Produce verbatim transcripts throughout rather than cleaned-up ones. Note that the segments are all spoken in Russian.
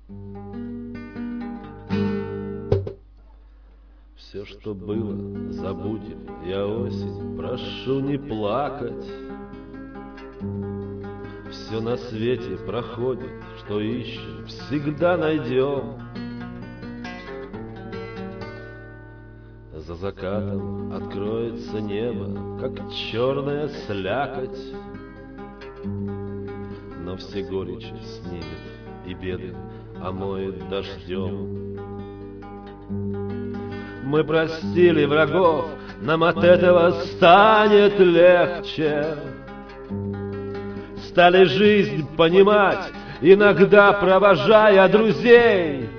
Все, что было, забудем, я осень, прошу не плакать. Все на свете проходит, что ищем, всегда найдем. За закатом откроется небо, как черная слякоть, но все горечи снимет и беды омоет дождем. Мы простили врагов, нам от этого станет легче. Стали жизнь понимать, иногда провожая друзей.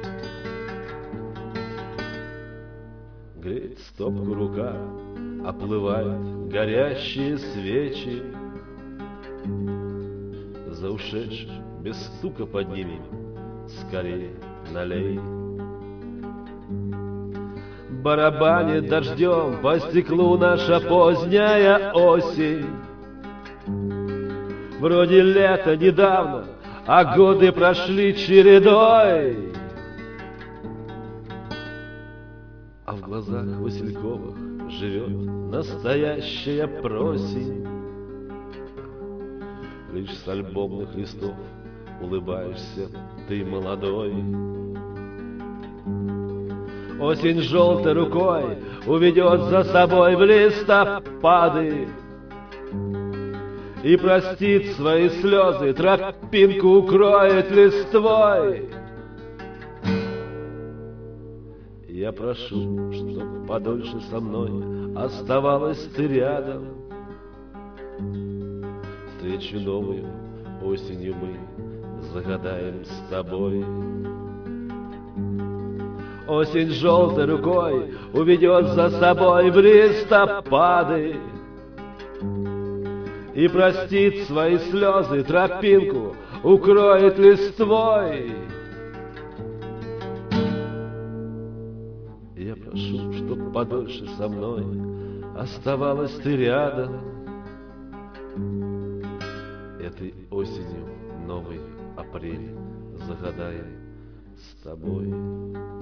Греет стопку рука, оплывают горящие свечи. За ушедших без стука поднимем, скорее налей. Барабанит дождем по стеклу наша поздняя осень. Вроде лето недавно, а годы прошли чередой. А в глазах Васильковых живет настоящая просень. Лишь с альбомных листов улыбаешься ты молодой. Осень желтой рукой уведет за собой в листопады и простит свои слезы, тропинку укроет листвой. Я прошу, чтоб подольше со мной оставалась ты рядом. Встречу новую осенью мы загадаем с тобой. Осень желтой рукой уведет за собой в листопады и простит свои слезы, тропинку укроет листвой. Я прошу, чтоб подольше со мной оставалась ты рядом. Этой осенью новый апрель загадаем с тобой.